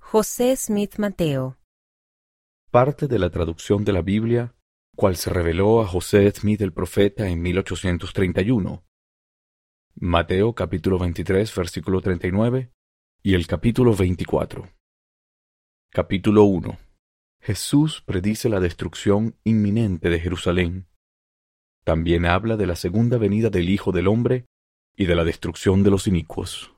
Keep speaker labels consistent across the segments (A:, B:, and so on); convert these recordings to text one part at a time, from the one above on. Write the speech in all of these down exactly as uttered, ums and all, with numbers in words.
A: José Smith Mateo.
B: Parte de la traducción de la Biblia, cual se reveló a José Smith el profeta en mil ochocientos treinta y uno. Mateo capítulo veintitrés, versículo treinta y nueve, y el capítulo veinticuatro. Capítulo uno. Jesús predice la destrucción inminente de Jerusalén. También habla de la segunda venida del Hijo del Hombre y de la destrucción de los inicuos.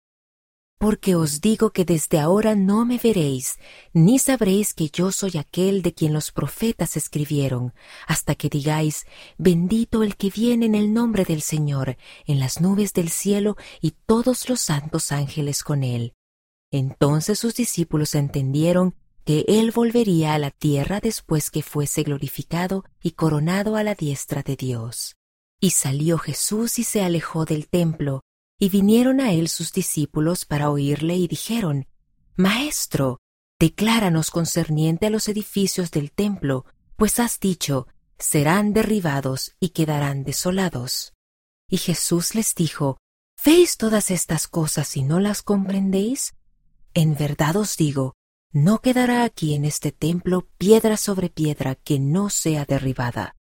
A: Porque os digo que desde ahora no me veréis, ni sabréis que yo soy aquel de quien los profetas escribieron, hasta que digáis, bendito el que viene en el nombre del Señor, en las nubes del cielo y todos los santos ángeles con él. Entonces sus discípulos entendieron que él volvería a la tierra después que fuese glorificado y coronado a la diestra de Dios. Y salió Jesús y se alejó del templo, y vinieron a él sus discípulos para oírle y dijeron, Maestro, decláranos concerniente a los edificios del templo, pues has dicho, serán derribados y quedarán desolados. Y Jesús les dijo, ¿veis todas estas cosas y no las comprendéis? En verdad os digo, no quedará aquí en este templo piedra sobre piedra que no sea derribada.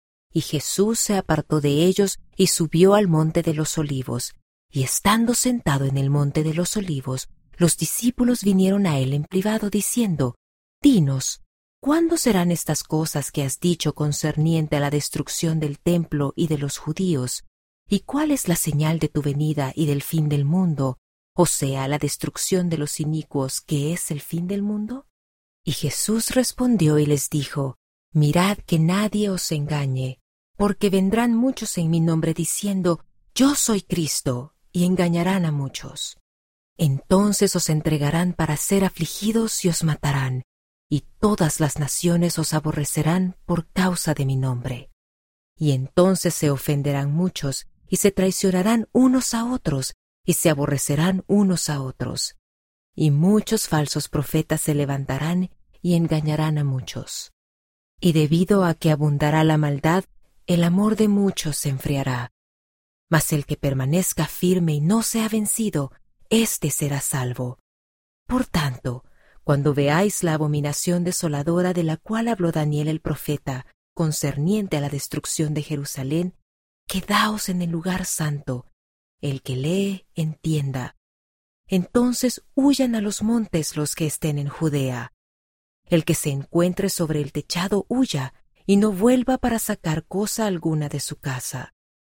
A: Y Jesús se apartó de ellos y subió al monte de los olivos. Y estando sentado en el monte de los olivos, los discípulos vinieron a él en privado diciendo, Dinos, ¿cuándo serán estas cosas que has dicho concerniente a la destrucción del templo y de los judíos? ¿Y cuál es la señal de tu venida y del fin del mundo? O sea, la destrucción de los inicuos, que es el fin del mundo. Y Jesús respondió y les dijo, Mirad que nadie os engañe, porque vendrán muchos en mi nombre diciendo, Yo soy Cristo, y engañarán a muchos. Entonces os entregarán para ser afligidos y os matarán, y todas las naciones os aborrecerán por causa de mi nombre. Y entonces se ofenderán muchos, y se traicionarán unos a otros, y se aborrecerán unos a otros. Y muchos falsos profetas se levantarán y engañarán a muchos. Y debido a que abundará la maldad, el amor de muchos se enfriará. Mas el que permanezca firme y no sea vencido, éste será salvo. Por tanto, cuando veáis la abominación desoladora de la cual habló Daniel el profeta, concerniente a la destrucción de Jerusalén, quedaos en el lugar santo. El que lee, entienda. Entonces huyan a los montes los que estén en Judea. El que se encuentre sobre el techado huya, y no vuelva para sacar cosa alguna de su casa.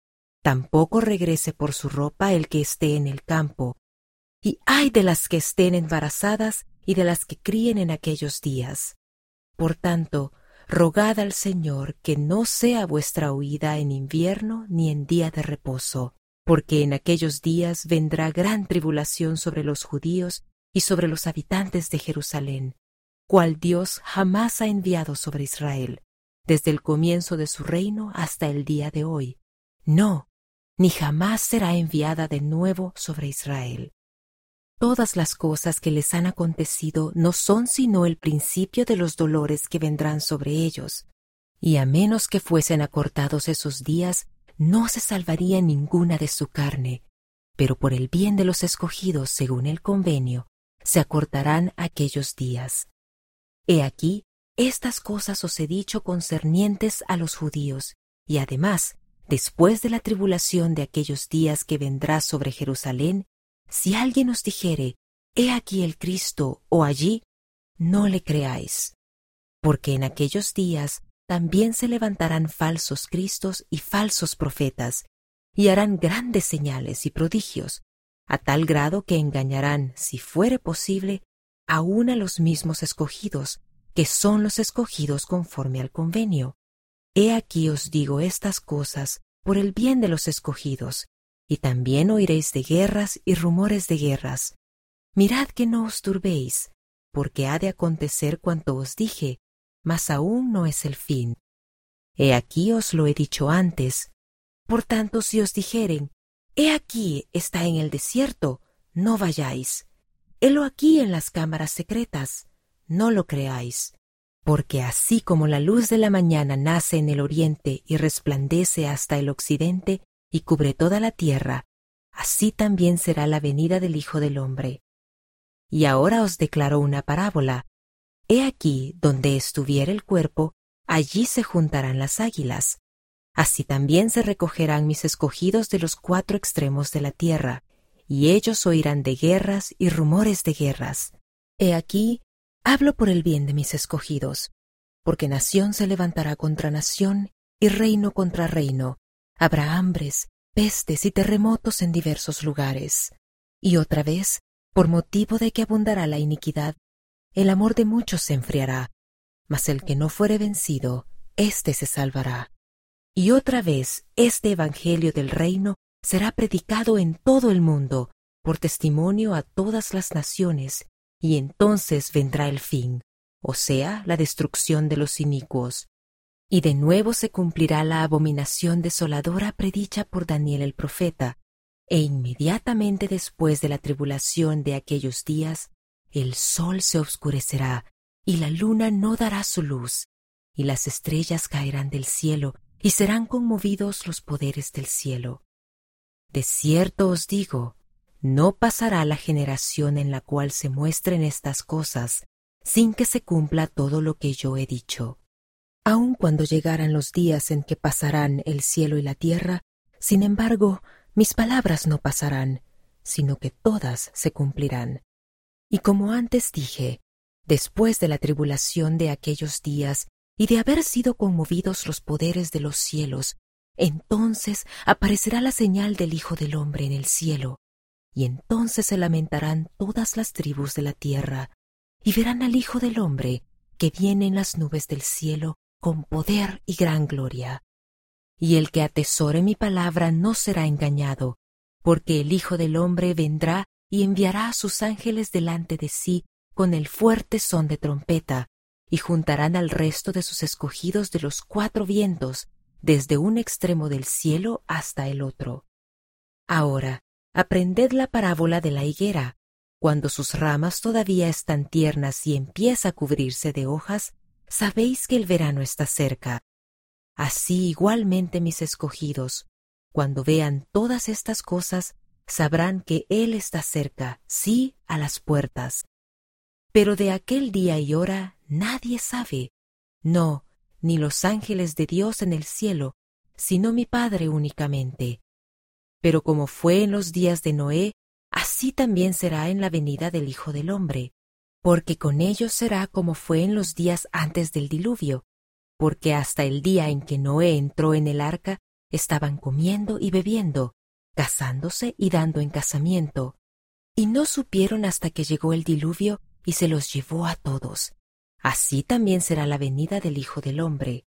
A: Tampoco regrese por su ropa el que esté en el campo. Y ay de las que estén embarazadas y de las que críen en aquellos días. Por tanto, rogad al Señor que no sea vuestra huida en invierno ni en día de reposo, porque en aquellos días vendrá gran tribulación sobre los judíos y sobre los habitantes de Jerusalén, cual Dios jamás ha enviado sobre Israel, desde el comienzo de su reino hasta el día de hoy. No, ni jamás será enviada de nuevo sobre Israel. Todas las cosas que les han acontecido no son sino el principio de los dolores que vendrán sobre ellos, y a menos que fuesen acortados esos días, no se salvaría ninguna de su carne, pero por el bien de los escogidos según el convenio, se acortarán aquellos días. He aquí, estas cosas os he dicho concernientes a los judíos, y además, después de la tribulación de aquellos días que vendrá sobre Jerusalén, si alguien os dijere, he aquí el Cristo, o allí, no le creáis. Porque en aquellos días también se levantarán falsos cristos y falsos profetas, y harán grandes señales y prodigios, a tal grado que engañarán, si fuere posible, aun a los mismos escogidos, que son los escogidos conforme al convenio. He aquí os digo estas cosas por el bien de los escogidos, y también oiréis de guerras y rumores de guerras. Mirad que no os turbéis, porque ha de acontecer cuanto os dije, mas aún no es el fin. He aquí os lo he dicho antes. Por tanto, si os dijeren, he aquí está en el desierto, no vayáis. Helo aquí en las cámaras secretas, no lo creáis. Porque así como la luz de la mañana nace en el oriente y resplandece hasta el occidente y cubre toda la tierra, así también será la venida del Hijo del Hombre. Y ahora os declaro una parábola. He aquí, donde estuviere el cuerpo, allí se juntarán las águilas. Así también se recogerán mis escogidos de los cuatro extremos de la tierra, y ellos oirán de guerras y rumores de guerras. He aquí, hablo por el bien de mis escogidos, porque nación se levantará contra nación, y reino contra reino. Habrá hambres, pestes y terremotos en diversos lugares. Y otra vez, por motivo de que abundará la iniquidad, el amor de muchos se enfriará, mas el que no fuere vencido, éste se salvará. Y otra vez, este evangelio del reino será predicado en todo el mundo, por testimonio a todas las naciones, y entonces vendrá el fin, o sea, la destrucción de los inicuos. Y de nuevo se cumplirá la abominación desoladora predicha por Daniel el profeta, e inmediatamente después de la tribulación de aquellos días, el sol se oscurecerá, y la luna no dará su luz, y las estrellas caerán del cielo, y serán conmovidos los poderes del cielo. De cierto os digo, no pasará la generación en la cual se muestren estas cosas, sin que se cumpla todo lo que yo he dicho. Aun cuando llegaran los días en que pasarán el cielo y la tierra, sin embargo, mis palabras no pasarán, sino que todas se cumplirán. Y como antes dije, después de la tribulación de aquellos días y de haber sido conmovidos los poderes de los cielos, entonces aparecerá la señal del Hijo del Hombre en el cielo, y entonces se lamentarán todas las tribus de la tierra, y verán al Hijo del Hombre que viene en las nubes del cielo con poder y gran gloria. Y el que atesore mi palabra no será engañado, porque el Hijo del Hombre vendrá y enviará a sus ángeles delante de sí con el fuerte son de trompeta, y juntarán al resto de sus escogidos de los cuatro vientos, desde un extremo del cielo hasta el otro. Ahora, aprended la parábola de la higuera. Cuando sus ramas todavía están tiernas y empieza a cubrirse de hojas, sabéis que el verano está cerca. Así igualmente mis escogidos, cuando vean todas estas cosas, sabrán que Él está cerca, sí, a las puertas. Pero de aquel día y hora nadie sabe, no, ni los ángeles de Dios en el cielo, sino mi Padre únicamente. Pero como fue en los días de Noé, así también será en la venida del Hijo del Hombre, porque con ellos será como fue en los días antes del diluvio, porque hasta el día en que Noé entró en el arca, estaban comiendo y bebiendo, casándose y dando en casamiento, y no supieron hasta que llegó el diluvio y se los llevó a todos. Así también será la venida del Hijo del Hombre.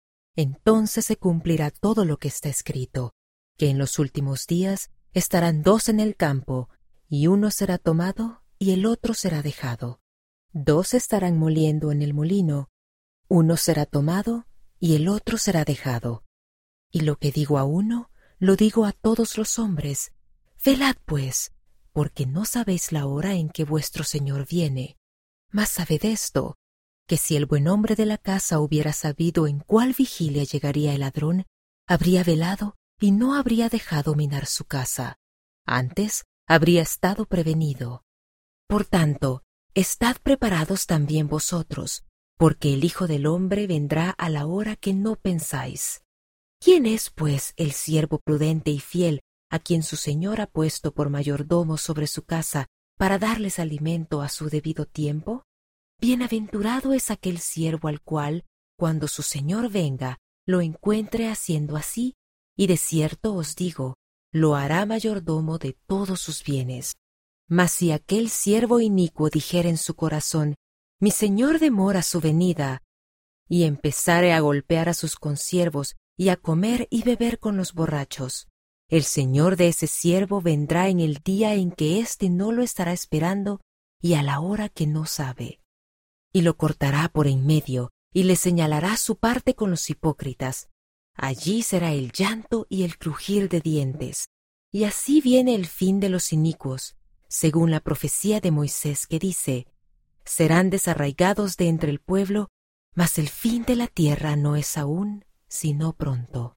A: Entonces se cumplirá todo lo que está escrito, que en los últimos días estarán dos en el campo, y uno será tomado y el otro será dejado. Dos estarán moliendo en el molino, uno será tomado y el otro será dejado. Y lo que digo a uno, lo digo a todos los hombres. Velad pues, porque no sabéis la hora en que vuestro Señor viene. Mas sabed esto, que si el buen hombre de la casa hubiera sabido en cuál vigilia llegaría el ladrón, habría velado y no habría dejado minar su casa. Antes habría estado prevenido. Por tanto, estad preparados también vosotros, porque el Hijo del Hombre vendrá a la hora que no pensáis. ¿Quién es, pues, el siervo prudente y fiel a quien su señor ha puesto por mayordomo sobre su casa para darles alimento a su debido tiempo? Bienaventurado es aquel siervo al cual, cuando su señor venga, lo encuentre haciendo así, y de cierto os digo, lo hará mayordomo de todos sus bienes. Mas si aquel siervo inicuo dijere en su corazón, mi señor demora su venida, y empezare a golpear a sus consiervos y a comer y beber con los borrachos, el señor de ese siervo vendrá en el día en que éste no lo estará esperando y a la hora que no sabe. Y lo cortará por en medio, y le señalará su parte con los hipócritas. Allí será el llanto y el crujir de dientes. Y así viene el fin de los inicuos, según la profecía de Moisés que dice, serán desarraigados de entre el pueblo, mas el fin de la tierra no es aún, sino pronto.